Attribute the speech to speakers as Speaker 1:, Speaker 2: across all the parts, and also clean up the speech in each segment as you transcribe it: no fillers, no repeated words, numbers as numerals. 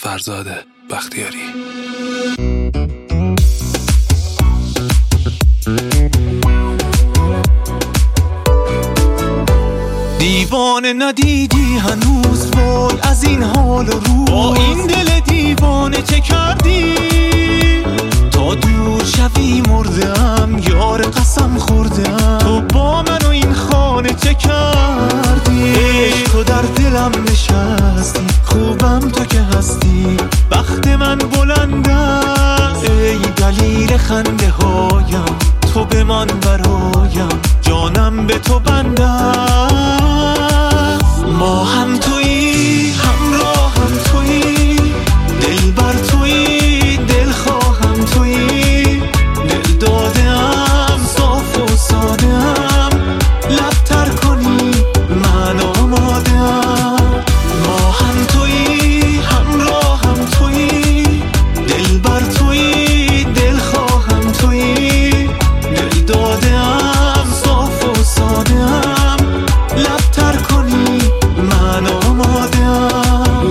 Speaker 1: فرزاد بختیاری.
Speaker 2: دیوانه ندیدی هنوز وای از این حال و روز، با این دل دیوانه چه کردی؟ تا دور شوی مردم یار قسم خوردم، تو با من و این خانه چه کردی؟ عشق در دلم نشستی، خوبم تو که هستی، بخت من بلند است ای دلیل خنده هایم، تو بمان برایم جانم به تو بند است. ما هم تویی همراه هم تویی، دل بر تویی دل خواهم تویی، دل دادم صاف و سادم، لبتر کنی من آمادم. ما هم تویی همراه هم تویی، دل بر تویی دل خواهم تویی، دل دادم صاف و سادم، لبتر کنی من آمادم.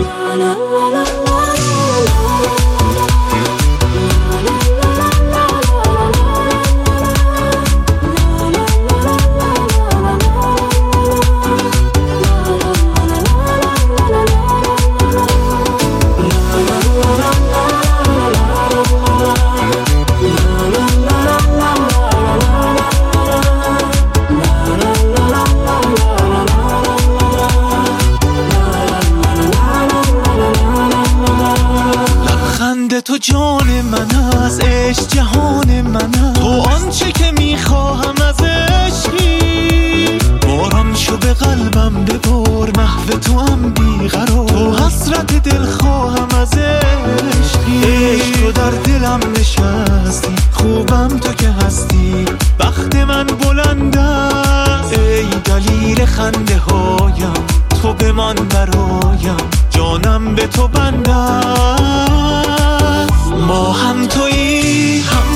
Speaker 2: تو جان من از عشق جهان من است، تو آنچه که میخواهم از عشقی، باران شو به قلبم ببار محو تو هم بیقرار، تو حسرت دل خواهم از عشقی. عشق در دلم نشستی، خوبم تو که هستی، بخت من بلند است ای دلیل خنده هایم، تو بمان برایم جانم به تو بند است. ما هم تویی هم